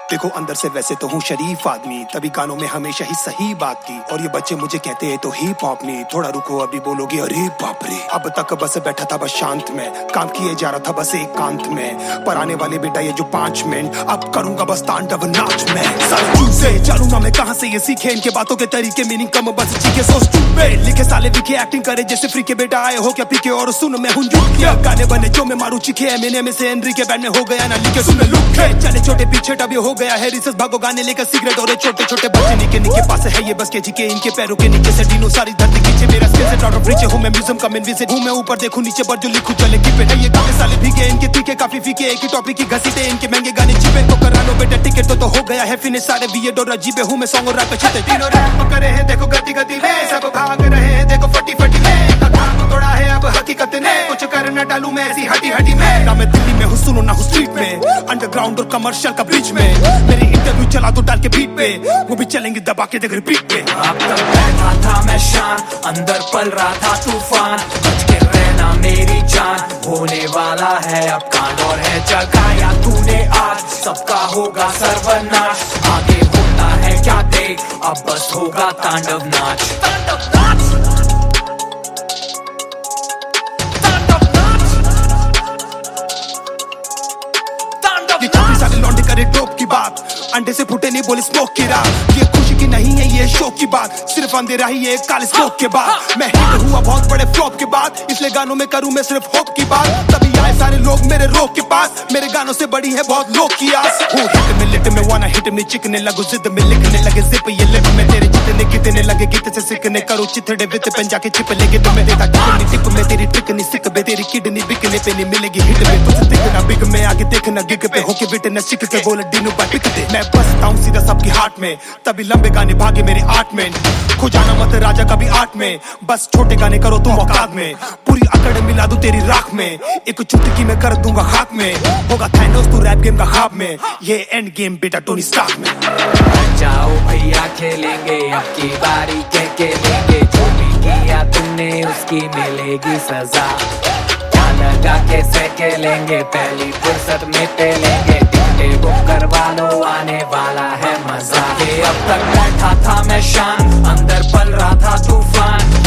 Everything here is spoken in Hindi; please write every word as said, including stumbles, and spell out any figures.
देखो अंदर से वैसे तो हूँ शरीफ आदमी, तभी गानों में हमेशा ही सही बात की। और ये बच्चे मुझे कहते हैं तो हिप हॉप नहीं, थोड़ा रुको अभी बोलोगे अरे बाप रे। अब तक बस बैठा था बस शांत में, काम किए जा रहा था बस एकांत में। पर आने वाले बेटा ये जो पांच मिनट अब करूंगा बस तांडव नाच में। साले चूसे चलूंगा मैं कहाँ से ये सीखे, इनके बातों के तरीके मीनिंग कम बस चीखे। सो स्टूपिड लिखे साले विखे एक्टिंग करे जैसे फ्री के बेटा आए हो क्या पीके। और सुन मैं हूँ क्या गाने बने जो मैं मारू चिखे, मैंने में से एनरी के बैंड में हो गया ना लिखे। सुन लुके चले छोटे पीछे टबी हो गया है रिसर्च, भागो गाने लेकर सिगरेट और छोटे छोटे बच्चे निके निके पास है ये बस के जिके। इनके पैरों के नीचे से डीनो सारी धरती खींचे। मेरा स्किल से आउट ऑफ रीच हूं मैं, म्यूजियम का मेन विजिट हूं मैं। ऊपर देखूं नीचे पर जो लिखूं चले की पे। ये गाने साले भीगे इनके तीखे काफी फीके, एक ही टॉपिक की घसीटे। इनके महंगे गाने चिपे तो करा लो बेटा टिकट तो, तो हो गया है फिनिश। सारे वियर्ड और अजीबे हूं मैं, सॉन्ग और रैप छते तीनों रैप करे हैं देखो गति गति में। सब भाग रहे हैं देखो फटी फटी में, काम तोड़ा है अब हकीकत ने। कुछ कर न डालूं मैं ऐसी हटी हटी में, ना मैं दिल्ली में हूं सुनो ना हूं स्ट्रीट में। अंडरग्राउंड और कमर्शियल का बीच में मेरी इंटरव्यू चला दो डाल के बीट पे, वो भी चलेंगे दबा के देख रिपीट पे। अब तक बैठा था मैं शान, अंदर पल रहा था तूफान। बच के रहना मेरी जान, होने वाला है अब कांड और है जगाया तूने आज। सबका होगा सर्वनाश, आगे होता है क्या देख, अब बस होगा तांडव नाच। तांडव नाच ये काफी सारे लौंडे करे टोप की बात, अंडे से फूटे नहीं बोले स्मोक की रात। ये खुशी की नहीं है ये शौक की बात, सिर्फ अंधेरा ही है काले स्मोक के बाद। मैं हिट हुआ बहुत बड़े फ्लॉप के बाद, इसलिए गानों में करूं मैं सिर्फ होप की बात। तभी आए सारे लोग मेरे रोक के पास, मेरे गानों से बड़ी है बहुत लोग की आस। हूँ हिट में लिट में वाना हिट में चिकने लगो जिद में लिखने लगे जिप ये लिप में तेरे जितने कितने लगे गीत से सीखने करो चिथड़े वित पेन जाके चिप लेके तुम्हें देता कितनी टिप में तेरी ट्रिक नहीं सिक बे तेरी किडनी बिकने पे नहीं मिलेगी हिट में। तुझे दिखना बिग में आगे देखना गिग पे होके विटनेस चिक के बोले डिनू पर पिकते। मैं बसता हूँ सीधा सबकी हार्ट में, तभी लंबे गाने भागे मेरे आर्ट में। खो जाना मत राजा कभी आर्ट में, बस छोटे गाने करो तुम औकात में। पूरी अकड़ मिला दूं तेरी राख में, एक चुटकी में कर दूंगा खाक में। होगा थैनोस तू रैप गेम का ख्वाब में, ये एंड गेम बेटा टोनी स्टार्क में। जाओ भैया खेलेंगे अब की बारी के खेलेंगे, जो भी किया तुमने उसकी मिलेगी सजा। लगा के सह लेंगे पहली फुर्सत में पेलेंगे, टिकटे बुक करवा लो आने वाला है मजा। ये अब तक बैठा था मैं शान, अंदर पल रहा था तूफान।